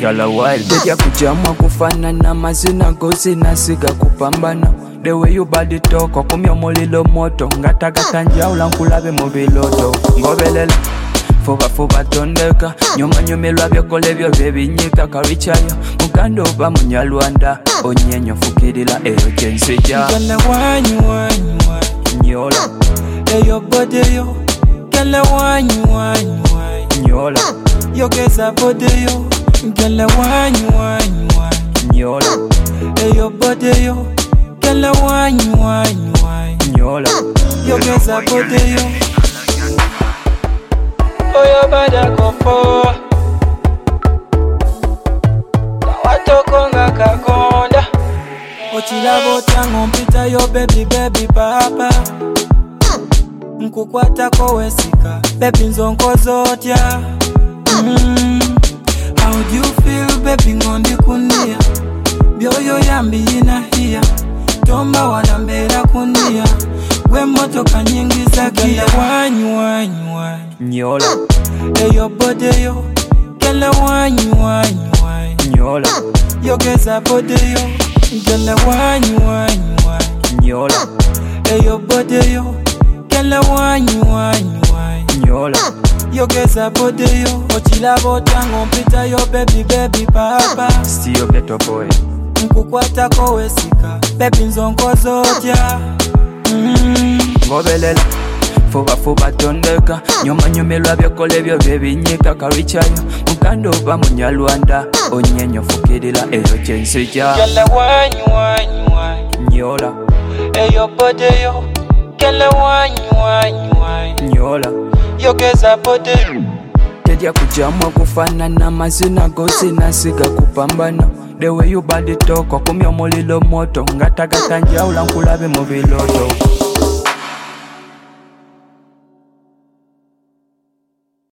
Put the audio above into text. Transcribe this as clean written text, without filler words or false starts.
Gala wild. Teja kujamwa kufana na mazina gozi nasiga kupambana. The way you body talk, kumya molilo moto. Ngata gata njaula nkulabe mobiloto. Ngobelela Fuba tondeka Nyoma nyomelwa byokolebyo bebinyika Karichayo Mugando ba munyalwanda Onyenyo fukirila eyo jensija Gala wanyu Nyola Eyo bodeyo Gala wanyu Nyola Yogeza bodeyo Gala wanyu Nyola Eyo bodeyo Gala wanyu Nyola Yogeza bodeyo Oyo bada kopo Kawatoko nga kakonda Ochilabo tango mpita yo baby papa Nkukwata kowesika Baby nzonko zotya How do you feel baby ngondi kunia Byoyo yambi ina hiya Tomba wanambera kunia Gwe motoka nyingi za gia Wanyu Nyola Eyo bodeyo Gala wanyu Nyola Yogeza bodeyo Gala wanyu Nyola Eyo bodeyo Gala wanyu Nyola Yogeza bodeyo Ochilabo tango mpita yo baby papa Still better boy Nkukwata kowesika Baby nzonko zotya Ngobelela Fuba tondeka Nyoma nyomelwa byokolebyo bebinyika Karichayo Mugando ba munyalwanda Onyenyo fukirila eyo jensija Gala wanyu Nyola Eyo bodeyo Gala wanyu Nyola Yogeza bodeyo Teja kujamwa kufana na mazina gozi nasiga kupambana The way you body talk kumya molilo moto Ngata gata njaula nkulabe mobiloto